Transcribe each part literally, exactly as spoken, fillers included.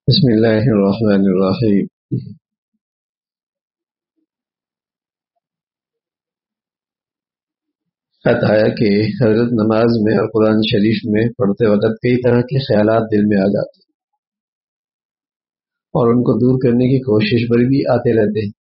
بسم اللہ الرحمن الرحیم۔ خط آیا کہ حضرت نماز میں اور قرآن شریف میں پڑھتے وقت کئی طرح کے خیالات دل میں آ جاتے ہیں اور ان کو دور کرنے کی کوشش پر بھی آتے رہتے ہیں،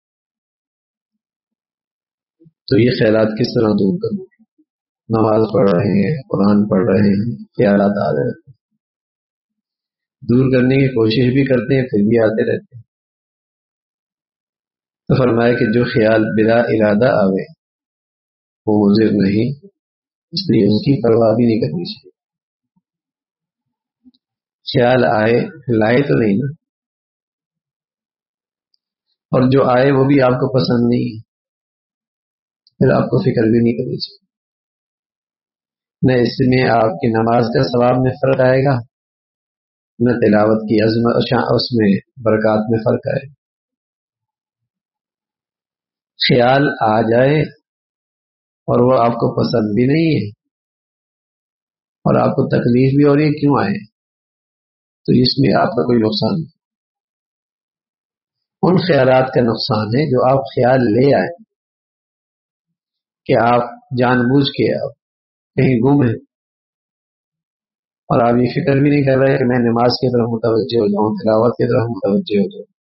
تو یہ خیالات کس طرح دور کروں؟ نماز پڑھ رہے ہیں، قرآن پڑھ رہے ہیں، خیالات آ رہے ہیں، دور کرنے کی کوشش بھی کرتے ہیں پھر بھی آتے رہتے ہیں۔ تو فرمایا کہ جو خیال بلا ارادہ آوے وہ مضر نہیں، اس لیے اس کی پرواہ بھی نہیں کرنی چاہیے۔ خیال آئے لائے تو نہیں نا، اور جو آئے وہ بھی آپ کو پسند نہیں ہے، پھر آپ کو فکر بھی نہیں کرنی چاہیے۔ نہ اس میں آپ کی نماز کا ثواب میں فرق آئے گا، نہ تلاوت کی عظمت اس میں برکات میں فرق آئے گا۔ خیال آ جائے اور وہ آپ کو پسند بھی نہیں ہے اور آپ کو تکلیف بھی ہو رہی ہے، کیوں آئے؟ تو اس میں آپ کا کوئی نقصان نہیں۔ ان خیالات کا نقصان ہے جو آپ خیال لے آئے کہ آپ جان بوجھ کے آپ کہیں گم ہیں اور آپ یہ فکر بھی نہیں کر رہے کہ میں نماز کی طرف متوجہ ہو جاؤں، تلاوت کی طرف متوجہ ہو جاؤں۔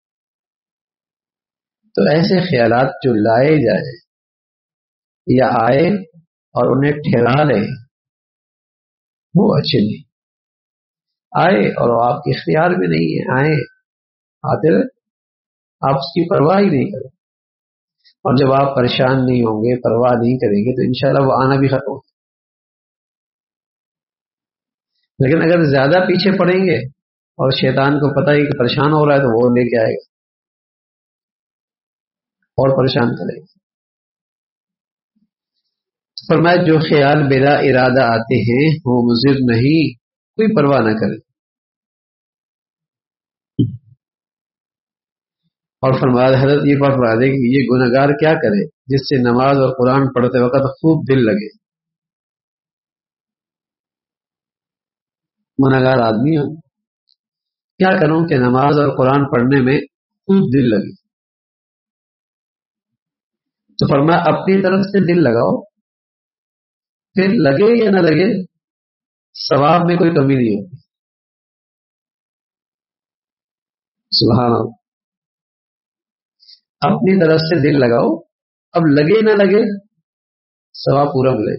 تو ایسے خیالات جو لائے جائے یا آئے اور انہیں ٹھہرا لیں وہ اچھے نہیں۔ آئے اور وہ آپ کے اختیار میں نہیں ہے، آئے آتے رہے، آپ اس کی پرواہ ہی نہیں کریں، اور جب آپ پریشان نہیں ہوں گے، پرواہ نہیں کریں گے تو انشاءاللہ وہ آنا بھی ختم ہوگا۔ لیکن اگر زیادہ پیچھے پڑیں گے اور شیطان کو پتہ ہی کہ پریشان ہو رہا ہے تو وہ لے کے آئے گا اور پریشان کرے گا۔ فرمایا جو خیال بلا ارادہ آتے ہیں وہ مضر نہیں، کوئی پرواہ نہ کرے۔ اور فرمایا حضرت یہ بات فرما دے کہ یہ گنہگار کیا کرے جس سے نماز اور قرآن پڑھتے وقت خوب دل لگے۔ گنہگار آدمی ہوں، کیا کروں کہ نماز اور قرآن پڑھنے میں خوب دل لگے۔ تو فرمایا اپنی طرف سے دل لگاؤ، پھر لگے یا نہ لگے ثواب میں کوئی کمی نہیں ہوتی۔ سبحان اللہ، اپنی طرف سے دل لگاؤ، اب لگے نہ لگے ثواب پورا ملے۔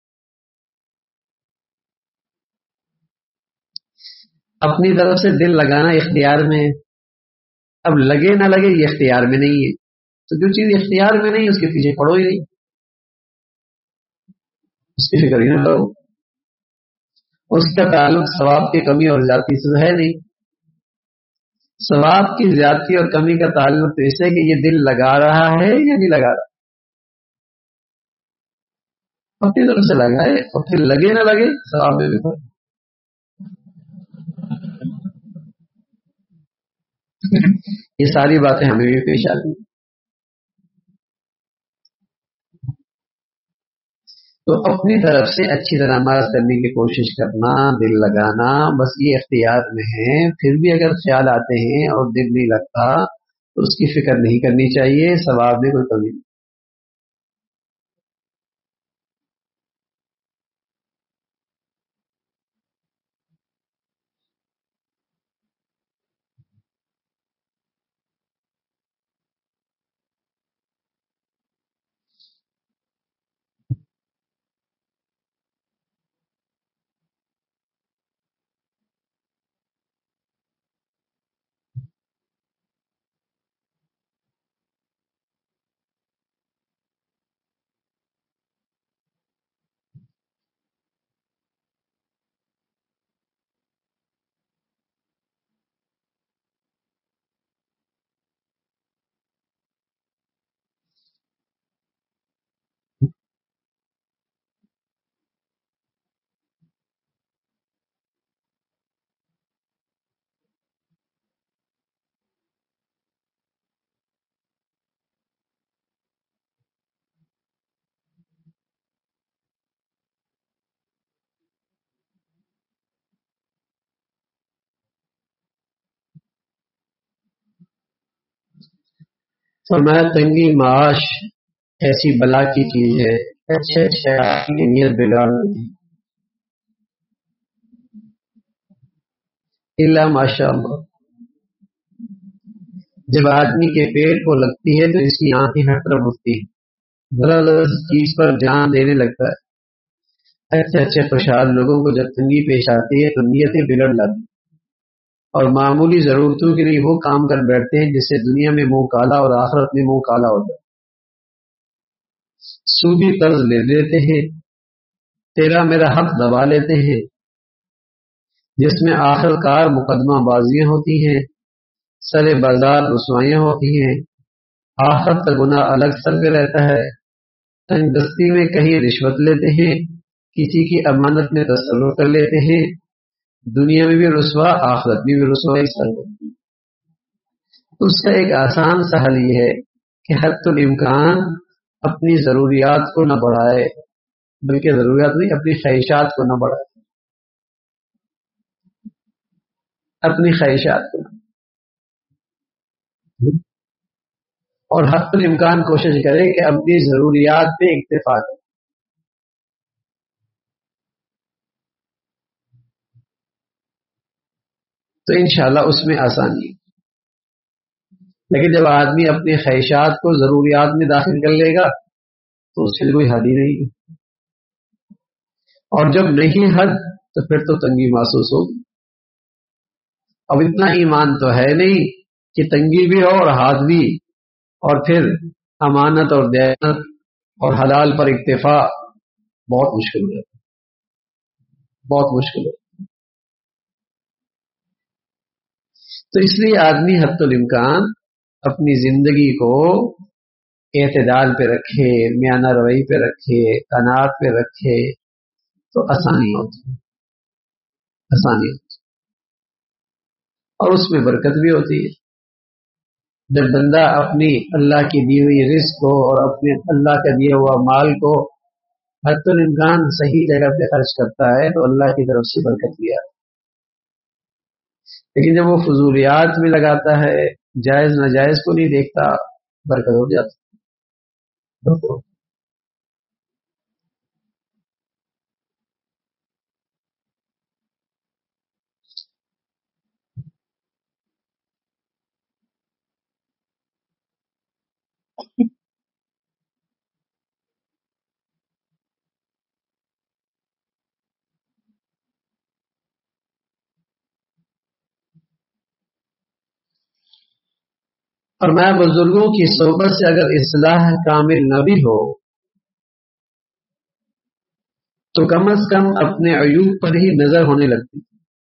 اپنی طرف سے دل لگانا اختیار میں ہے، اب لگے نہ لگے یہ اختیار میں نہیں ہے، تو جو چیز اختیار میں نہیں اس کے پیچھے پڑو ہی نہیں، اس کی فکر ہی نہ کرو، اس کا تعلق ثواب کی کمی اور زیادتی سے ہے نہیں۔ ثواب کی زیادتی اور کمی کا تعلق تو اس ہے کہ یہ دل لگا رہا ہے یا نہیں لگا رہا۔ اپنی طرف سے لگائے اور پھر لگے نہ لگے ثواب میں بھی فرق۔ یہ ساری باتیں ہمیں بھی پیش آتی ہیں۔ تو اپنی طرف سے اچھی طرح نماز کرنے کی کوشش کرنا، دل لگانا، بس یہ اختیار میں ہے۔ پھر بھی اگر خیال آتے ہیں اور دل نہیں لگتا تو اس کی فکر نہیں کرنی چاہیے، ثواب میں کوئی کمی نہیں۔ فرمایا تنگی معاش ایسی بلا کی چیز ہے، اچھے اچھے آدمی کی نیت بگاڑ دیتی الا ماشاء اللہ۔ جب آدمی کے پیٹ کو لگتی ہے تو اس کی آنکھیں ہر طرف اٹھتی ہیں، ذرا ذرا چیز پر جان دینے لگتا ہے۔ اچھے اچھے خوشحال لوگوں کو جب تنگی پیش آتی ہے تو نیتیں بگڑ جاتی ہیں اور معمولی ضرورتوں کے لیے وہ کام کر بیٹھتے ہیں جس سے دنیا میں منہ کالا اور آخرت میں منہ کالا ہوتا ہے۔ سودی قرض لے لیتے ہیں، تیرا میرا حق دبا لیتے ہیں، جس میں آخر کار مقدمہ بازیاں ہوتی ہیں، سر بازار رسوائیاں ہوتی ہیں، آخرت کا گناہ الگ سر پہ رہتا ہے۔ تنگ دستی میں کہیں رشوت لیتے ہیں، کسی کی امانت میں تصرف کر لیتے ہیں، دنیا میں بھی رسوا آخرت میں بھی رسوائی سر ہوتی ہے۔ اس کا ایک آسان سا حل یہ ہے کہ حد الامکان اپنی ضروریات کو نہ بڑھائے، بلکہ ضروریات نہیں اپنی خواہشات کو نہ بڑھائے، اپنی خواہشات کو نہ، اور حد الامکان کوشش کرے کہ اپنی ضروریات پہ اکتفا کرے۔ تو انشاءاللہ اس میں آسانی ہے۔ لیکن جب آدمی اپنی خواہشات کو ضروریات میں داخل کر لے گا تو اس کے لیے کوئی حد ہی نہیں ہے، اور جب نہیں حد تو پھر تو تنگی محسوس ہوگی۔ اب اتنا ایمان تو ہے نہیں کہ تنگی بھی ہو اور ہاتھ بھی، اور پھر امانت اور دیانت اور حلال پر اکتفا بہت مشکل ہے، بہت مشکل ہے۔ تو اس لیے آدمی حد الامکان اپنی زندگی کو اعتدال پہ رکھے، میانہ روی پہ رکھے، قناعت پہ رکھے تو آسانی ہوتی ہے، آسانی ہوتی ہے، اور اس میں برکت بھی ہوتی ہے۔ جب بندہ اپنی اللہ کی دی ہوئی رزق کو اور اپنے اللہ کا دیا ہوا مال کو حد الامکان صحیح جگہ پہ خرچ کرتا ہے تو اللہ کی طرف سے برکت بھی آتی ہے۔ لیکن جب وہ فضولیات میں لگاتا ہے، جائز ناجائز کو نہیں دیکھتا، برکت ہو جاتی۔ اور میں بزرگوں کی صحبت سے اگر اصلاح کامل نہ بھی ہو تو کم از کم اپنے عیوب پر ہی نظر ہونے لگتی۔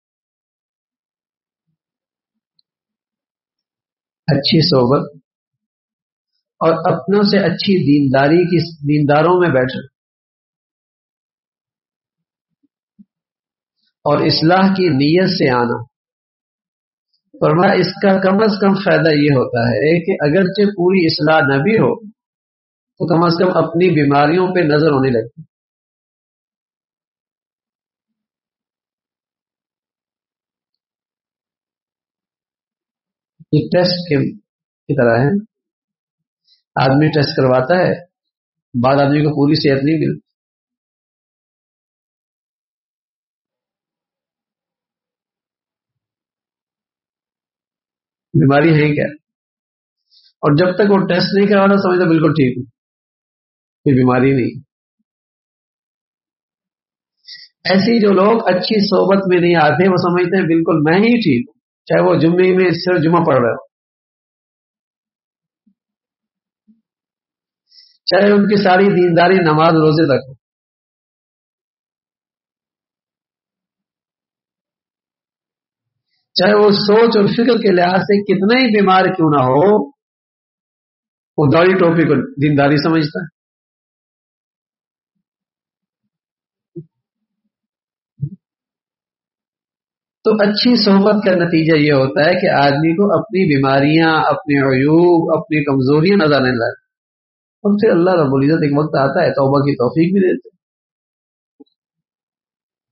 اچھی صحبت اور اپنوں سے اچھی دینداری کی دینداروں میں بیٹھنا اور اصلاح کی نیت سے آنا، فرمایا اس کا کم از کم فائدہ یہ ہوتا ہے کہ اگرچہ پوری اصلاح نہ بھی ہو تو کم از کم اپنی بیماریوں پہ نظر ہونے لگتی۔ یہ ٹیسٹ کی طرح ہے، آدمی ٹیسٹ کرواتا ہے، بعد آدمی کو پوری صحت نہیں ملتی، بیماری ہے کیا، اور جب تک وہ ٹیسٹ نہیں کرواتا سمجھتا بالکل ٹھیک ہوں، کوئی بیماری نہیں۔ ایسی جو لوگ اچھی صحبت میں نہیں آتے وہ سمجھتے ہیں بالکل میں ہی ٹھیک ہوں، چاہے وہ جمعے میں صرف جمعہ پڑھ رہے ہو، چاہے ان کی ساری دینداری نماز روزے تک ہو، چاہے وہ سوچ اور فکر کے لحاظ سے کتنا ہی بیمار کیوں نہ ہو، وہ داڑھی ٹوپی کو دینداری سمجھتا ہے۔ تو اچھی صحبت کا نتیجہ یہ ہوتا ہے کہ آدمی کو اپنی بیماریاں، اپنے عیوب، اپنی کمزوریاں نظر آنے لگتی، اور پھر اللہ رب العزت ایک وقت آتا ہے توبہ کی توفیق بھی دیتے۔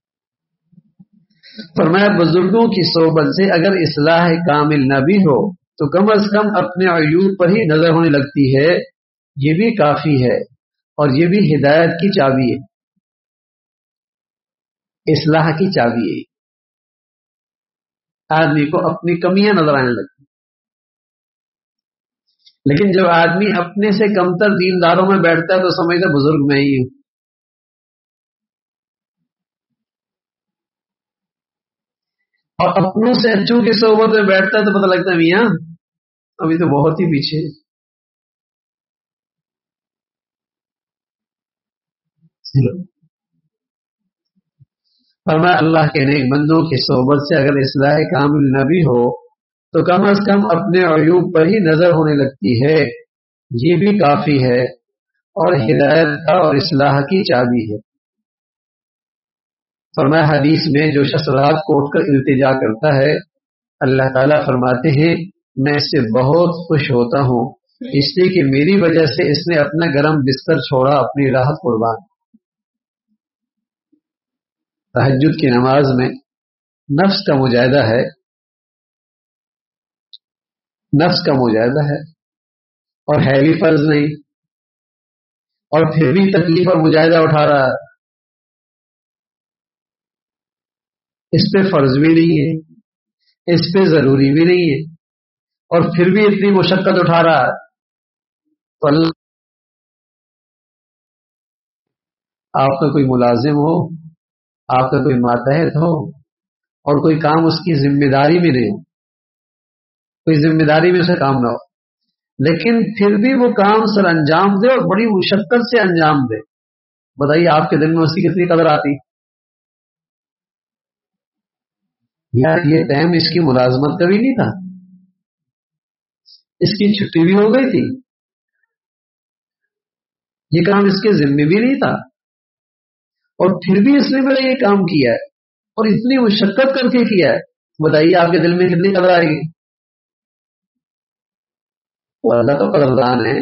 فرمایا بزرگوں کی صحبت سے اگر اصلاح کامل نہ بھی ہو تو کم از کم اپنے عیوب پر ہی نظر ہونے لگتی ہے، یہ بھی کافی ہے، اور یہ بھی ہدایت کی چابی ہے، اصلاح کی چابی ہے۔ آدمی کو اپنی کمیاں نظر آنے لگتی، لیکن جب آدمی اپنے سے کمتر دینداروں میں بیٹھتا ہے تو سمجھتا بزرگ میں ہی ہوں، اور اپنوں سے اچھوں کی صحبت میں بیٹھتا ہے تو پتہ لگتا ہے میاں ابھی تو بہت ہی پیچھے۔ فرمایا اللہ کے نیک بندوں کی صحبت سے اگر اصلاح کامل نہ بھی ہو تو کم از کم اپنے عیوب پر ہی نظر ہونے لگتی ہے، یہ بھی کافی ہے، اور ہدایت کا اور اصلاح کی چابی ہے۔ فرمایا حدیث میں جو شخص رات کو اٹھ کر التجا کرتا ہے اللہ تعالیٰ فرماتے ہیں میں اس سے بہت خوش ہوتا ہوں، اس لیے کہ میری وجہ سے اس نے اپنا گرم بستر چھوڑا، اپنی راحت قربان۔ تہجد کی نماز میں نفس کا مجاہدہ ہے، نفس کا مجاہدہ ہے، اور ہے بھی فرض نہیں، اور پھر بھی تکلیف اور مجاہدہ اٹھا رہا ہے، اس پہ فرض بھی نہیں ہے، اس پہ ضروری بھی نہیں ہے، اور پھر بھی اتنی مشقت اٹھا رہا ہے، تو اللہ آپ کا کوئی ملازم ہو، آپ کا کوئی ماتحت ہو، اور کوئی کام اس کی ذمہ داری میں نہیں ہو، کوئی ذمہ داری میں اسے کام نہ ہو، لیکن پھر بھی وہ کام سر انجام دے اور بڑی مشقت سے انجام دے، بتائیے آپ کے دل میں اس کی کتنی قدر آتی؟ یار یہ ٹائم اس کی ملازمت کا بھی نہیں تھا، اس کی چھٹی بھی ہو گئی تھی، یہ کام اس کے ذمہ بھی نہیں تھا، اور پھر بھی اس نے میرا یہ کام کیا ہے اور اتنی مشقت کر کے کیا ہے، بتائیے آپ کے دل میں کتنی قدر آئے گی؟ وہ اللہ تو قدردان ہے،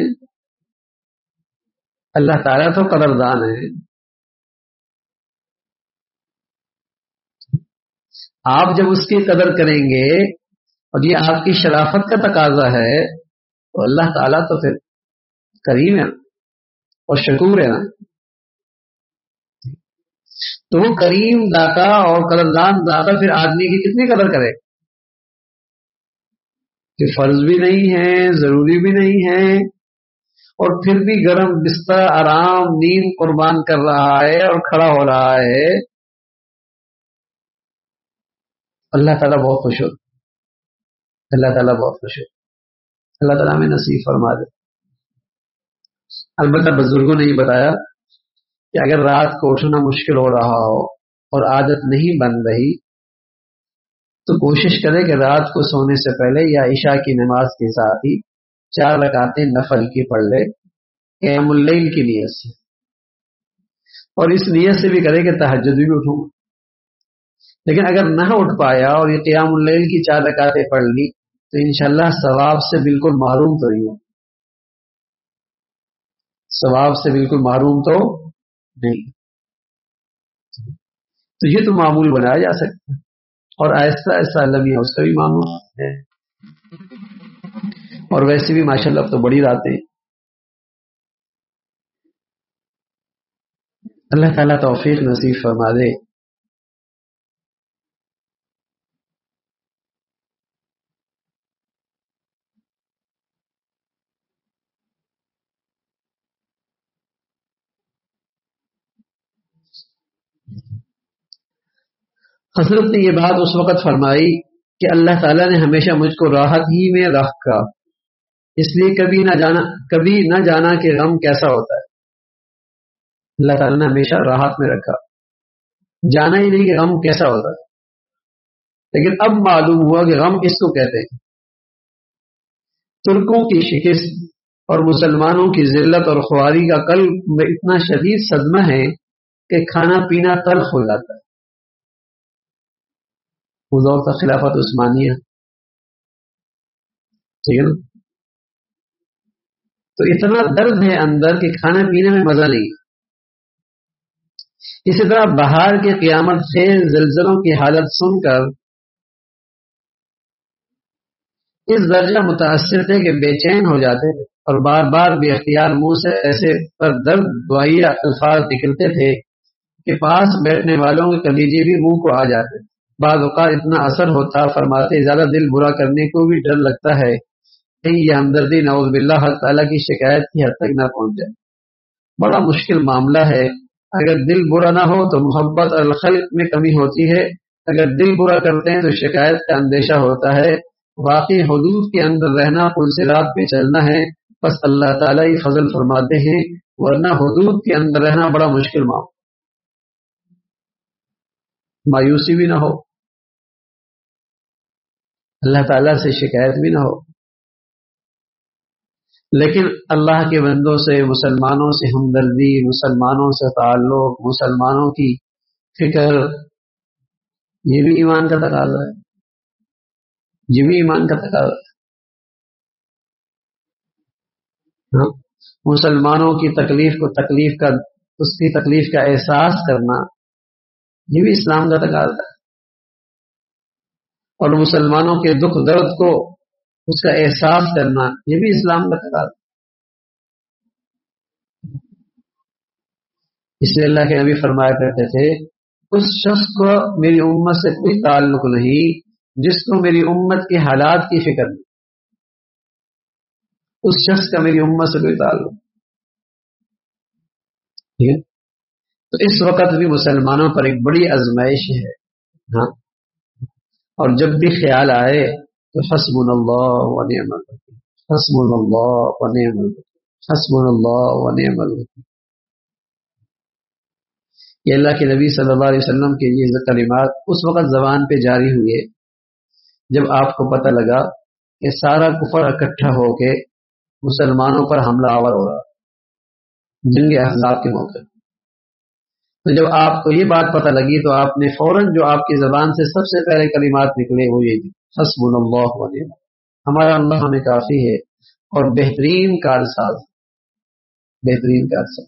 اللہ تعالیٰ تو قدردان ہے۔ آپ جب اس کی قدر کریں گے اور یہ آپ کی شرافت کا تقاضا ہے تو اللہ تعالیٰ تو پھر کریم ہے اور شکور ہے نا، تو وہ کریم داتا اور قدردان داتا پھر آدمی کی کتنی قدر کرے کہ فرض بھی نہیں ہے، ضروری بھی نہیں ہے، اور پھر بھی گرم بستر آرام نیند قربان کر رہا ہے اور کھڑا ہو رہا ہے، اللہ تعالیٰ بہت خوش ہو، اللہ تعالیٰ بہت خوش ہو، اللہ تعالیٰ میں نصیب فرما دے۔ البتہ بزرگوں نے یہ بتایا کہ اگر رات کو اٹھنا مشکل ہو رہا ہو اور عادت نہیں بن رہی تو کوشش کرے کہ رات کو سونے سے پہلے یا عشاء کی نماز کے ساتھ ہی چار رکعتیں نفل کی پڑھ لے قیام اللیل کی نیت سے، اور اس نیت سے بھی کرے کہ تہجد بھی اٹھوں، لیکن اگر نہ اٹھ پایا اور یہ قیام اللیل کی چار رکعتیں پڑھ لی تو انشاءاللہ ثواب سے بالکل محروم تو نہیں ہو، ثواب سے بالکل محروم تو نہیں، تو یہ تو معمول بنایا جا سکتا ہے، اور آہستہ آہستہ اللہ میاں اس کا بھی معمول ہے، اور ویسے بھی ماشاءاللہ اب تو بڑی راتیں، اللہ تعالیٰ توفیق نصیب فرما دے۔ حضرت نے یہ بات اس وقت فرمائی کہ اللہ تعالیٰ نے ہمیشہ مجھ کو راحت ہی میں رکھا، اس لیے کبھی نہ جانا کبھی نہ جانا کہ غم کیسا ہوتا ہے، اللہ تعالیٰ نے ہمیشہ راحت میں رکھا، جانا ہی نہیں کہ غم کیسا ہوتا ہے، لیکن اب معلوم ہوا کہ غم کس کو کہتے ہیں۔ ترکوں کی شکست اور مسلمانوں کی ذلت اور خواری کا قلب میں اتنا شدید صدمہ ہے کہ کھانا پینا تلخ ہو جاتا ہے، وہ دور تھا خلافت عثمانیہ، ٹھیک ہے نا، تو اتنا درد ہے اندر کہ کھانا پینے میں مزہ نہیں۔ اسی طرح بہار کے قیامت خیز زلزلوں کی حالت سن کر اس درجہ متاثر تھے کہ بے چین ہو جاتے تھے اور بار بار بے اختیار منہ سے ایسے پر درد دعائیہ الفاظ نکلتے تھے کہ پاس بیٹھنے والوں کے کلیجے بھی منہ کو آ جاتے. بعض اوقات اتنا اثر ہوتا، فرماتے زیادہ دل برا کرنے کو بھی ڈر لگتا ہے کہیں یہ ہمدردی نعوذ باللہ حق تعالیٰ کی شکایت کی حد تک نہ پہنچ جائے. بڑا مشکل معاملہ ہے. اگر دل برا نہ ہو تو محبت اور الخلق میں کمی ہوتی ہے، اگر دل برا کرتے ہیں تو شکایت کا اندیشہ ہوتا ہے. واقعی حدود کے اندر رہنا پل سے رات پہ چلنا ہے. بس اللہ تعالیٰ ہی فضل فرماتے ہیں، ورنہ حدود کے اندر رہنا بڑا مشکل معاملہ. مایوسی بھی نہ ہو، اللہ تعالیٰ سے شکایت بھی نہ ہو، لیکن اللہ کے بندوں سے، مسلمانوں سے ہمدردی، مسلمانوں سے تعلق، مسلمانوں کی فکر، یہ بھی ایمان کا تقاضا ہے. یہ بھی ایمان کا تقاضا ہے. ہاں؟ مسلمانوں کی تکلیف کو تکلیف کا اس کی تکلیف کا احساس کرنا، یہ بھی اسلام کا تقاضا ہے. اور مسلمانوں کے دکھ درد کو اس کا احساس کرنا، یہ بھی اسلام کا تقاضا ہے. اس لیے اللہ کے نبی فرمایا کرتے تھے اس شخص کو میری امت سے کوئی تعلق نہیں جس کو میری امت کے حالات کی فکر نہیں. اس شخص کا میری امت سے کوئی تعلق نہیں. ٹھیک ہے؟ تو اس وقت بھی مسلمانوں پر ایک بڑی آزمائش ہے. ہاں، اور جب بھی خیال آئے تو حسبنا اللہ و نعم الوکیل، حسبنا اللہ و نعم الوکیل، حسبنا اللہ و نعم الوکیل. یہ اللہ کے نبی صلی اللہ علیہ وسلم کے یہ کلمات اس وقت زبان پہ جاری ہوئے جب آپ کو پتہ لگا کہ سارا کفر اکٹھا ہو کے مسلمانوں پر حملہ آور ہو رہا جنگ احزاب کے موقع. تو جب آپ کو یہ بات پتہ لگی تو آپ نے فوراً جو آپ کی زبان سے سب سے پہلے کلمات نکلے وہ یہ حسبنا اللہ و نعم، ہمارا اللہ ہمیں کافی ہے اور بہترین کارساز، بہترین کارساز.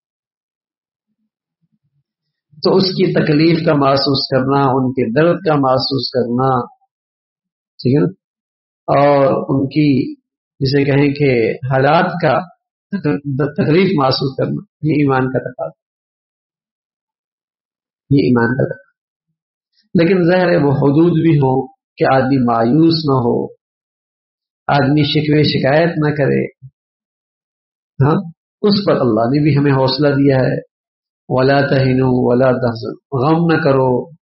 تو اس کی تکلیف کا محسوس کرنا، ان کے درد کا محسوس کرنا، ٹھیک ہے نا، اور ان کی جسے کہیں کہ حالات کا تکلیف محسوس کرنا، یہ ایمان کا تقاضا، یہ ایمان کا تقاضا. لیکن ظاہر ہے وہ حدود بھی ہو کہ آدمی مایوس نہ ہو، آدمی شکوے شکایت نہ کرے. ہاں، اس پر اللہ نے بھی ہمیں حوصلہ دیا ہے، ولا تہنوا ولا تحزنوا، غم نہ کرو،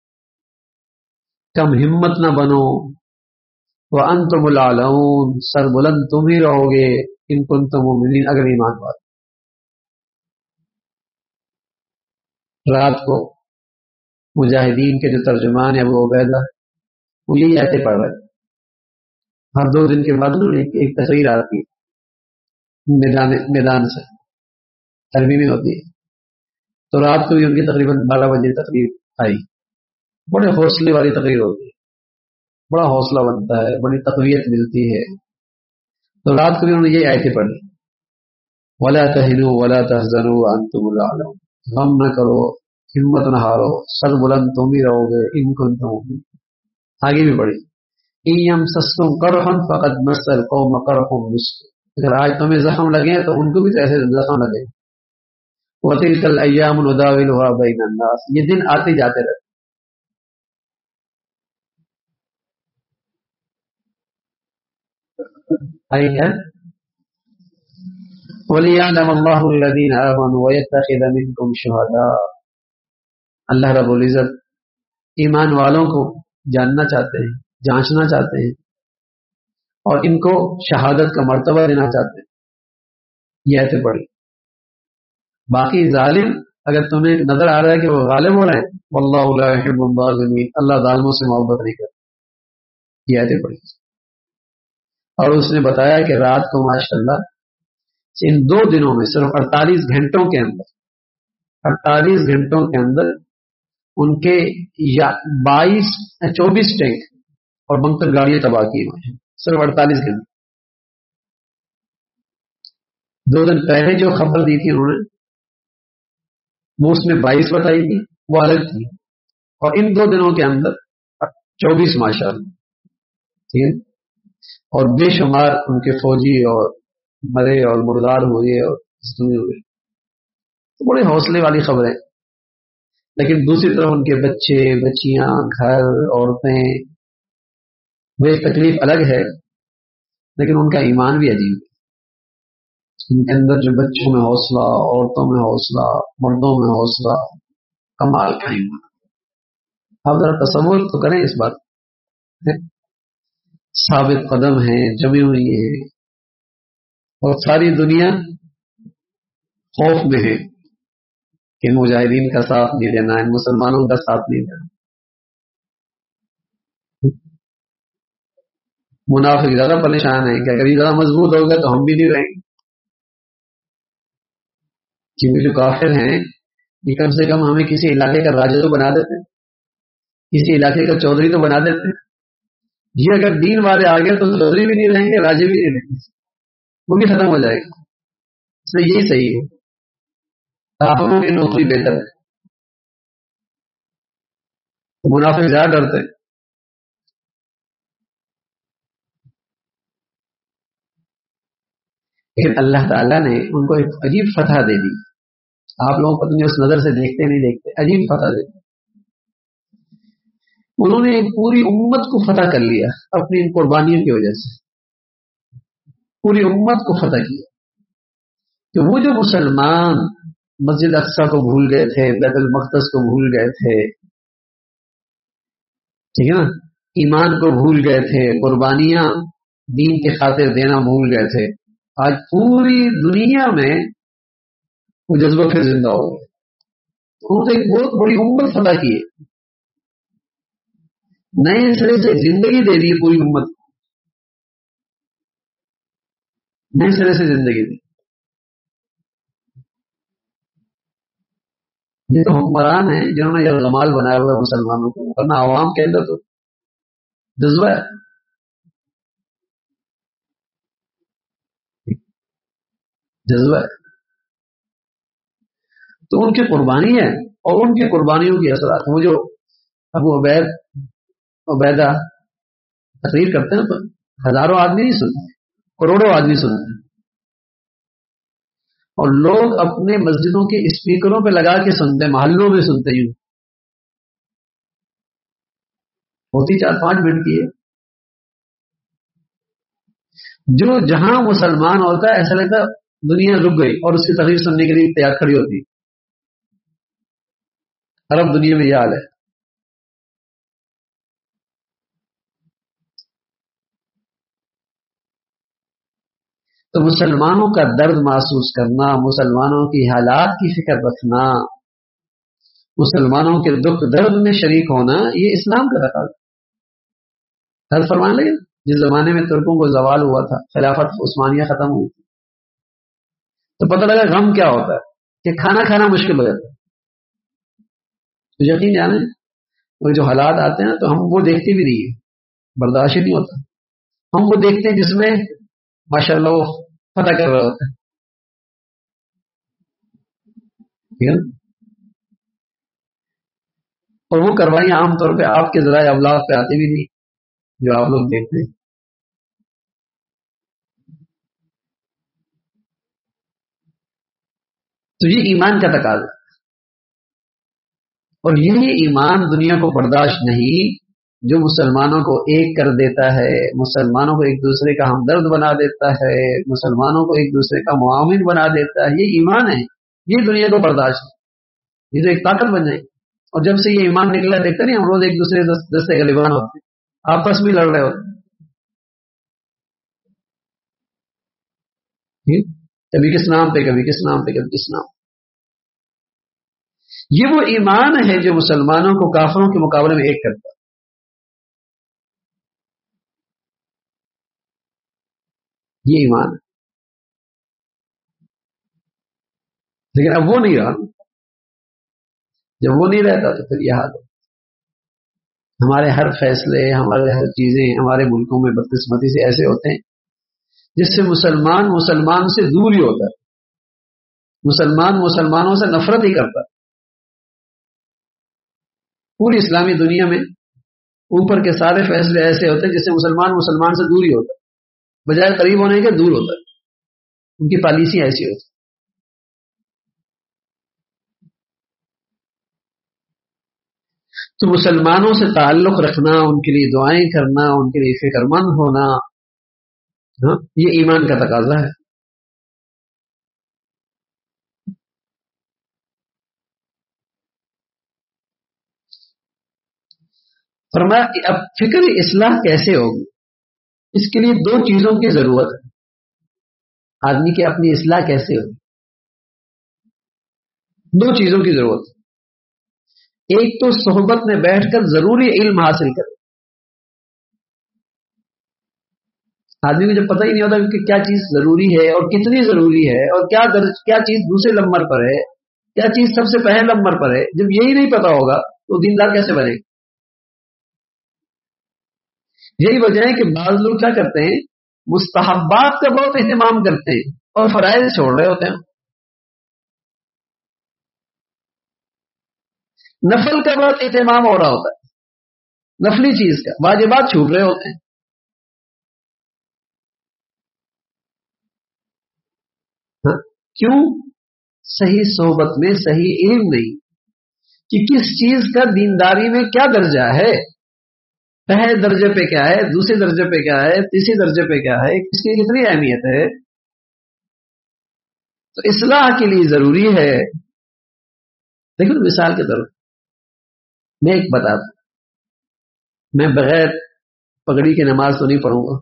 کم ہمت نہ بنو، وانتم الاعلون، سر بلند تم ہی رہو گے ان کنتم مؤمنین، اگر ایمان والے. رات کو مجاہدین کے جو ترجمان ہیں ابو عبیدہ وہ یہی آیتیں پڑھ رہے ہیں. ہر دو دن کے بعد ایک ایک تقریر آتی ہے میدان میدان سے، عربی میں ہوتی ہے. تو رات کو بھی ان کی تقریباً بارہ بجے تقریر آئی. بڑے حوصلے والی تقریر ہوتی ہے، بڑا حوصلہ بنتا ہے، بڑی تقویت ملتی ہے. تو رات کو بھی انہوں نے یہ آیتیں پڑھی، ولا تہنوا ولا تحزنوا وانتم الاعلون، غم نہ کرو، ہمت نہ ہارو، سر بلند تم ہی رہو گے ان کنتم مؤمنین. آگے بھی پڑھی، ان یمسسکم قرح فقد مس القوم قرح مثلہ، اگر آج تمہیں زخم لگے تو ان کو بھی تو ایسے زخم لگے. وَتِلْكَ الْأَيَّامُ نُدَاوِلُهَا بَيْنَ النَّاسِ، یہ دن آتے جاتے رہتے. آئی ہے وَلِيَعْلَمَ اللَّهُ الَّذِينَ آمَنُوا وَيَتَّخِذَ مِنكُمْ شُهَدَاءَ، اللہ رب العزت ایمان والوں کو جاننا چاہتے ہیں، جانچنا چاہتے ہیں اور ان کو شہادت کا مرتبہ دینا چاہتے ہیں. یہ آیتیں پڑھی. باقی ظالم اگر تمہیں نظر آ رہا ہے کہ وہ غالب ہو رہے ہیں، واللہ لا يحب الظالمین، اللہ ظالموں سے محبت نہیں کرتا. یہ آیتیں پڑھی. اور اس نے بتایا کہ رات کو ماشاءاللہ ان دو دنوں میں صرف اڑتالیس گھنٹوں کے اندر اڑتالیس گھنٹوں کے اندر ان کے بائیس چوبیس ٹینک اور بنکر گاڑیاں تباہ کی ہوئی ہیں، صرف اڑتالیس گھنٹے. دو دن پہلے جو خبر دی تھی انہوں نے وہ اس میں بائیس بتائی تھی، وہ الگ تھی، اور ان دو دنوں کے اندر چوبیس ماشاءاللہ. ٹھیک ہے، اور بے شمار ان کے فوجی اور مرے اور مردار ہوئے اور زخمی ہوئے، تو بڑے حوصلے والی خبریں. لیکن دوسری طرف ان کے بچے بچیاں گھر عورتیں، وہ ایک تکلیف الگ ہے، لیکن ان کا ایمان بھی عجیب ہے. ان کے اندر جو بچوں میں حوصلہ، عورتوں میں حوصلہ، مردوں میں حوصلہ، کمال کا ایمان. آپ ذرا تصور تو کریں اس بات. ثابت قدم ہیں، جمی ہوئی ہیں، اور ساری دنیا خوف میں ہے کہ مجاہدین کا ساتھ نہیں دینا، ان مسلمانوں کا ساتھ نہیں دینا. منافق زیادہ پریشان ہیں کہ اگر یہ زیادہ مضبوط ہوگا تو ہم بھی نہیں رہیں گے، کیونکہ جو کافر ہیں یہ کم سے کم ہمیں کسی علاقے کا راجا تو بنا دیتے ہیں، کسی علاقے کا چودھری تو بنا دیتے ہیں. یہ اگر دین والے آ گئے تو چودھری بھی نہیں رہیں گے، راجے بھی نہیں رہیں گے، وہ بھی ختم ہو جائے گا. اس میں یہی صحیح ہے، کافروں کی نوکری بہتر ہے. منافق زیادہ ڈرتے ہیں. لیکن اللہ تعالیٰ نے ان کو ایک عجیب فتح دے دی. آپ لوگ پتہ اس نظر سے دیکھتے نہیں دیکھتے، عجیب فتح دے دی. انہوں نے ایک پوری امت کو فتح کر لیا اپنی ان قربانیوں کی وجہ سے. پوری امت کو فتح کیا کہ وہ جو مسلمان مسجد اقصی کو بھول گئے تھے، بیت المقدس کو بھول گئے تھے، ٹھیک ہے نا، ایمان کو بھول گئے تھے، قربانیاں دین کے خاطر دینا بھول گئے تھے، آج پوری دنیا میں وہ جذبہ پھر زندہ ہو گئے. انہوں نے ایک بہت بڑی امت فتح کی ہے، نئے سرے سے زندگی دے دی پوری امت کو، نئے سرے سے زندگی دی. یہ تو حکمران ہیں جنہوں نے یہ غمال بنایا ہوا مسلمانوں کو، ورنہ عوام کے اندر تو جذبہ ہے، جذبہ ہے. تو ان کی قربانی ہے اور ان کی قربانیوں کی اثرات. وہ جو ابو عبید عبیدہ تقریر کرتے ہیں تو ہزاروں آدمی نہیں سنتے، کروڑوں آدمی سنتے ہیں، اور لوگ اپنے مسجدوں کے اسپیکروں پہ لگا کے سنتے، محلوں میں سنتے. یوں ہوتی چار پانچ منٹ کی ہے. جو جہاں مسلمان ہوتا ہے ایسا لگتا ہے دنیا رک گئی اور اس کی تقریر سننے کے لیے تیار کھڑی ہوتی. عرب دنیا میں یہ حال ہے. تو مسلمانوں کا درد محسوس کرنا، مسلمانوں کی حالات کی فکر رکھنا، مسلمانوں کے دکھ درد میں شریک ہونا، یہ اسلام کا تقاضا. حضرت فرمان لگے جس زمانے میں ترکوں کو زوال ہوا تھا، خلافت عثمانیہ ختم ہوئی تھی، تو پتہ لگا غم کیا ہوتا ہے کہ کھانا کھانا مشکل ہو جاتا ہے. تو یقین جانے وہ جو حالات آتے ہیں تو ہم وہ دیکھتے بھی نہیں ہیں، برداشت نہیں ہوتا. ہم وہ دیکھتے ہیں جس میں ماشاء اللہ وہ فتح کر رہا ہوتا ہے. ٹھیک ہے، اور وہ کروائیاں عام طور پہ آپ کے ذرائع ابلاغ پہ آتے بھی نہیں جو آپ لوگ دیکھتے ہیں. تو یہ ایمان کا تقاضا، اور یہی ایمان دنیا کو برداشت نہیں جو مسلمانوں کو ایک کر دیتا ہے، مسلمانوں کو ایک دوسرے کا ہمدرد بنا دیتا ہے، مسلمانوں کو ایک دوسرے کا معاون بنا دیتا ہے. یہ ایمان ہے، یہ دنیا کو برداشت ہے، یہ تو ایک طاقت بن جائے. اور جب سے یہ ایمان نکلا دیکھتے نہیں ہم روز ایک دوسرے دستے گلیبان ہوتے ہیں، آپس میں لڑ رہے ہوتے ہیں، کبھی کس نام پہ کبھی کس نام پہ کبھی کس نام. یہ وہ ایمان ہے جو مسلمانوں کو کافروں کے مقابلے میں ایک کرتا ہے. یہ ایمان ہے، لیکن اب وہ نہیں رہا. جب وہ نہیں رہتا تو پھر یہ حال ہو. ہمارے ہر فیصلے، ہمارے ہر چیزیں ہمارے ملکوں میں بدقسمتی سے ایسے ہوتے ہیں جس سے مسلمان مسلمان سے دور ہی ہوتا ہے، مسلمان مسلمانوں سے نفرت ہی کرتا ہے. پوری اسلامی دنیا میں اوپر کے سارے فیصلے ایسے ہوتے ہیں جس سے مسلمان مسلمان سے دور ہی ہوتا ہے، بجائے قریب ہونے کے دور ہوتا ہے. ان کی پالیسی ایسی ہوتی. تو مسلمانوں سے تعلق رکھنا، ان کے لیے دعائیں کرنا، ان کے لیے فکر مند ہونا، ہاں یہ ایمان کا تقاضا ہے. فرمایا اب فکر اصلاح کیسے ہوگی؟ اس کے لیے دو چیزوں کی ضرورت ہے. آدمی کی اپنی اصلاح کیسے ہوگی؟ دو چیزوں کی ضرورت ہے. ایک تو صحبت میں بیٹھ کر ضروری علم حاصل کرے. آدمی کو جب پتہ ہی نہیں ہوتا کہ کیا چیز ضروری ہے اور کتنی ضروری ہے اور کیا درج کیا چیز دوسرے نمبر پر ہے، کیا چیز سب سے پہلے نمبر پر ہے، جب یہی نہیں پتا ہوگا تو دیندار کیسے بنے گا؟ یہی وجہ ہے کہ بعض لوگ کیا کرتے ہیں، مستحبات کا بہت اہتمام کرتے ہیں اور فرائض چھوڑ رہے ہوتے ہیں. نفل کا بہت اہتمام ہو رہا ہوتا ہے، نفلی چیز کا، واجبات چھوٹ رہے ہوتے ہیں. ہاں کیوں؟ صحیح صحبت میں صحیح علم نہیں کہ کس چیز کا دینداری میں کیا درجہ ہے، پہلے درجے پہ کیا ہے، دوسرے درجے پہ کیا ہے، تیسرے درجے پہ کیا ہے، کس کی کتنی اہمیت ہے. تو اصلاح کے لیے ضروری ہے. لیکن مثال کے طور میں ایک بتا دوں، میں بغیر پگڑی کی نماز تو نہیں پڑھوں گا،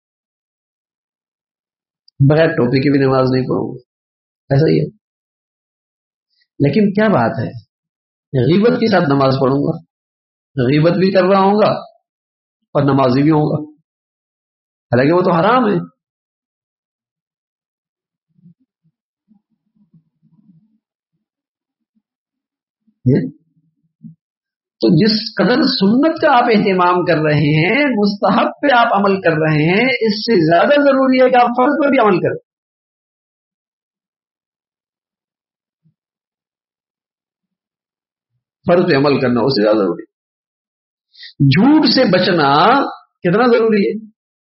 بغیر ٹوپی کی بھی نماز نہیں پڑھوں گا، ایسا ہی ہے. لیکن کیا بات ہے، غیبت کے ساتھ نماز پڑھوں گا، غیبت بھی کر رہا ہوں گا اور نمازی بھی ہوں گا، حالانکہ وہ تو حرام ہے. تو جس قدر سنت کا آپ اہتمام کر رہے ہیں، مستحب پہ آپ عمل کر رہے ہیں، اس سے زیادہ ضروری ہے کہ آپ فرض پہ بھی عمل کریں. فرض پہ عمل کرنا اس سے زیادہ ضروری ہے. جھوٹ سے بچنا کتنا ضروری ہے.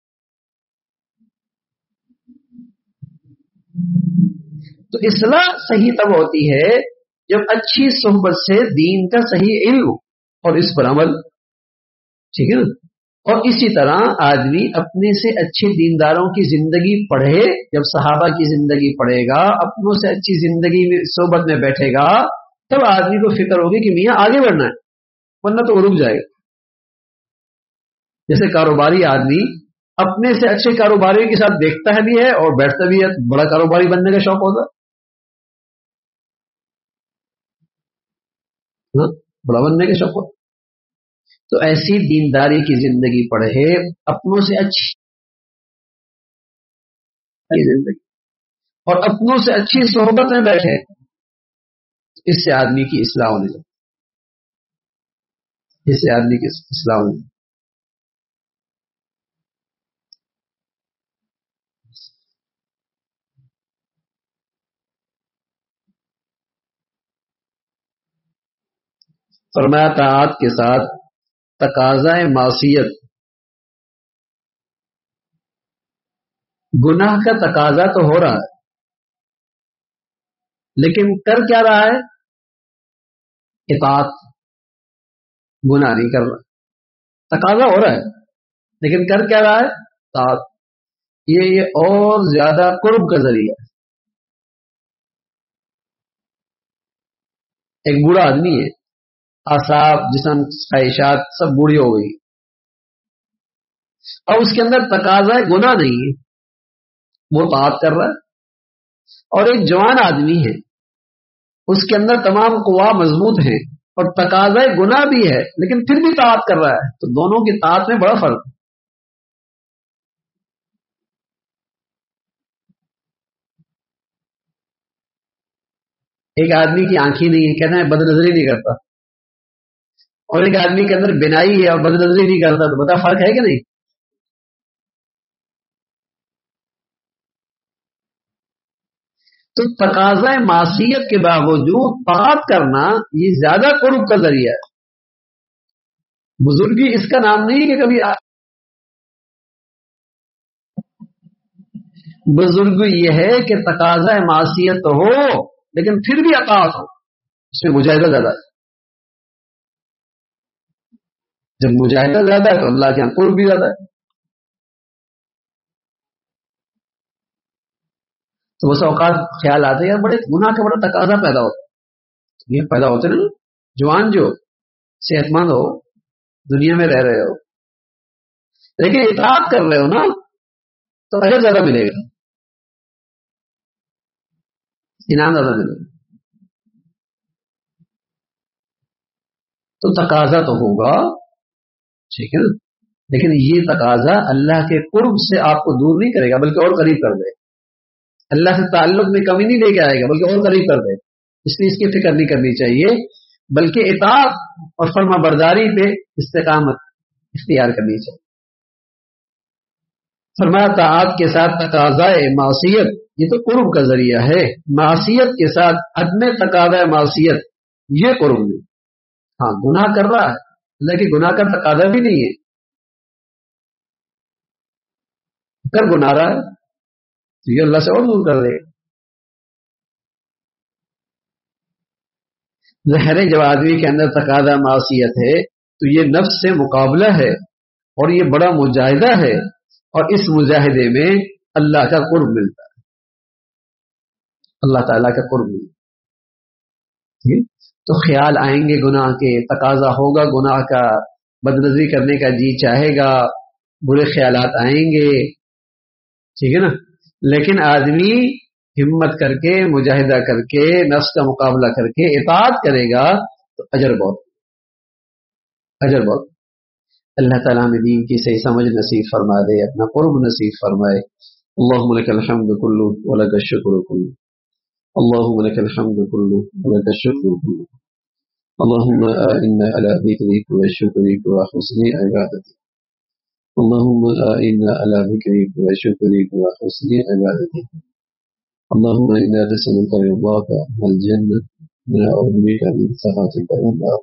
تو اصلاح صحیح تب ہوتی ہے جب اچھی صحبت سے دین کا صحیح علم اور اس پر عمل. ٹھیک ہے نا؟ اور اسی طرح آدمی اپنے سے اچھے دینداروں کی زندگی پڑھے. جب صحابہ کی زندگی پڑھے گا، اپنوں سے اچھی زندگی میں صحبت میں بیٹھے گا، تب آدمی کو فکر ہوگی کہ میاں آگے بڑھنا ہے، ورنہ تو وہ رک جائے گا. جیسے کاروباری آدمی اپنے سے اچھے کاروباریوں کے ساتھ دیکھتا ہے بھی ہے اور بیٹھتا بھی ہے، بڑا کاروباری بننے کا شوق ہوتا ہے، بڑا بننے کا شوق ہوتا. تو ایسی دینداری کی زندگی پڑھے، اپنوں سے اچھی زندگی اور اپنوں سے اچھی صحبت میں بیٹھے، اس سے آدمی کی اصلاح ہونے لگتی، اس سے آدمی کی اصلاح ہونے لگتی. فرمایا طاعت کے ساتھ تقاضائے معصیت، گناہ کا تقاضا تو ہو رہا ہے لیکن کر کیا رہا ہے؟ اطاعت. گناہ نہیں کر رہا، تقاضا ہو رہا ہے لیکن کر کیا رہا ہے؟ اطاعت. یہ یہ اور زیادہ قرب کا ذریعہ ہے. ایک بوڑھا آدمی ہے، اعصاب جسم خواہشات سب بوڑھی ہو گئی، اور اس کے اندر تقاضا گناہ نہیں ہے، وہ طاعت کر رہا ہے. اور ایک جوان آدمی ہے، اس کے اندر تمام قوا مضبوط ہیں اور تقاضا گناہ بھی ہے لیکن پھر بھی طاعت کر رہا ہے. تو دونوں کی طاعت میں بڑا فرق ہے. ایک آدمی کی آنکھیں نہیں ہے، کہنا ہے بد نظری نہیں کرتا، اور ایک آدمی کے اندر بینائی ہے اور بد نظری نہیں کرتا. تو بتا فرق ہے کہ نہیں؟ تو تقاضا معصیت کے باوجود طاعت کرنا یہ زیادہ قرب کا ذریعہ ہے. بزرگی اس کا نام نہیں کہ کبھی آ... بزرگ یہ ہے کہ تقاضا معصیت تو ہو لیکن پھر بھی اطاعت ہو، اس میں مجاہدہ زیادہ ہے. جب مجاہدہ زیادہ ہے تو اللہ کے یہاں قرب بھی زیادہ ہے. تو بس اوقات خیال آتے ہیں یار بڑے گناہ کا بڑا تقاضا پیدا ہوتا ہے. یہ پیدا ہوتے نا، جوان جو صحت مند ہو، دنیا میں رہ رہے ہو، لیکن اطاعت کر رہے ہو نا تو اجر زیادہ ملے گا، انعام زیادہ ملے گا. تو تقاضا تو ہوگا، ٹھیک ہے نا، لیکن یہ تقاضا اللہ کے قرب سے آپ کو دور نہیں کرے گا بلکہ اور قریب کر دے. اللہ سے تعلق میں کمی نہیں لے کے آئے گا بلکہ اور قریب کر دے. اس لیے اس کی فکر نہیں کرنی چاہیے، بلکہ اطاعت اور فرما برداری پہ استقامت اختیار کرنی چاہیے. فرمایا طاعت کے ساتھ تقاضا معصیت یہ تو قرب کا ذریعہ ہے، معصیت کے ساتھ عدم تقاضا معصیت یہ قرب نہیں. ہاں گناہ کر رہا ہے لیکن گناہ کا تقاضا بھی نہیں ہے، کر گناہ رہا ہے تو یہ اللہ سے اور دور کر دے. ظاہر جب آدمی کے اندر تقاضا معصیت ہے تو یہ نفس سے مقابلہ ہے اور یہ بڑا مجاہدہ ہے، اور اس مجاہدے میں اللہ کا قرب ملتا ہے، اللہ تعالیٰ کا قرب ملتا ہے. تو خیال آئیں گے گناہ کے، تقاضا ہوگا گناہ کا، بدنظری کرنے کا جی چاہے گا، برے خیالات آئیں گے، ٹھیک ہے نا، لیکن آدمی ہمت کر کے مجاہدہ کر کے نفس کا مقابلہ کر کے اطاعت کرے گا تو اجر بہت اجر بہت. اللہ تعالیٰ میں دین کی صحیح سمجھ نصیب فرما دے، اپنا قرب نصیب فرمائے. اللہم لک الحمد کلہ ولک الشکر کلہ، اللہم لک الحمد کلہ ولک الشکر کلہ، اللہم اعنا علی ذکرک وشکرک وحسن عبادتک، اللہم اعنا علی ذکرک وشکرک وحسن عبادتک، اللہم انا نسألک رضاک والجنہ ونعوذ بک من سخطک والنار،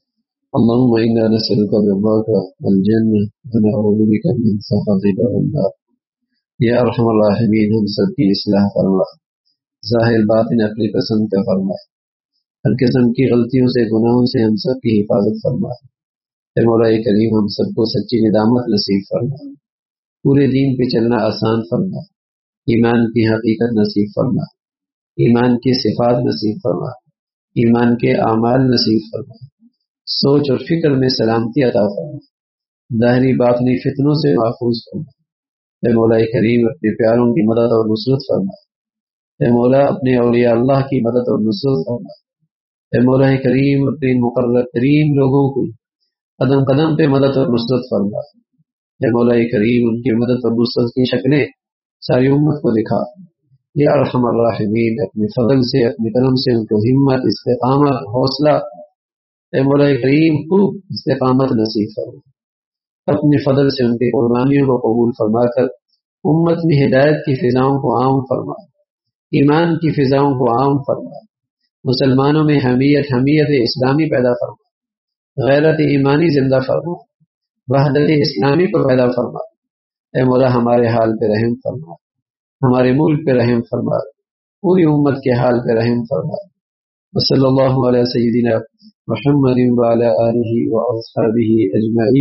اللہم انا نسألک رضاک والجنہ ونعوذ بک من سخطک والنار. یا ارحم الراحمین ہم سب کی اصلاح فرما، ظاہر باطن اپنی پسند کا فرما، ہر قسم کی غلطیوں سے گناہوں سے ہم سب کی حفاظت فرما. اے مولا کریم ہم سب کو سچی ندامت نصیب فرما، پورے دین پہ چلنا آسان فرما، ایمان کی حقیقت نصیب فرما، ایمان کی صفات نصیب فرما، ایمان کے اعمال نصیب فرما، سوچ اور فکر میں سلامتی عطا فرما، ظاہری باطنی فتنوں سے محفوظ فرما. اے مولا کریم اپنے پیاروں کی مدد اور نصرت فرما، اے مولا اپنے اولیاء اللہ کی مدد اور نصرت فرما، اے مولا کریم اپنے مقرب ترین لوگوں کو قدم قدم پہ مدد اور نصرت فرما. اے مولا کریم ان کی مدد اور نصرت کی شکلیں ساری امت کو دکھا. یا ارحم الراحمین اپنے فضل سے اپنے کرم سے ان کو ہمت، استقامت، حوصلہ، اے مولا کریم خوب استقامت نصیب فرما. اپنے فضل سے ان کی قربانیوں کو قبول فرما کر امت میں ہدایت کی فضاؤں کو عام فرما، ایمان کی فضاؤں کو عام فرما، مسلمانوں میں حمیت حمیت اسلامی پیدا فرما، غیرت ایمانی زندہ فرما، وحدت اسلامی کو پیدا فرما. اے مولا ہمارے حال پہ رحم فرما، ہمارے ملک پہ رحم فرما، پوری امت کے حال پہ رحم فرما. وصلی اللہ علیہ سیدنا محمد وعلی آلہ واصحابہ اجمعین.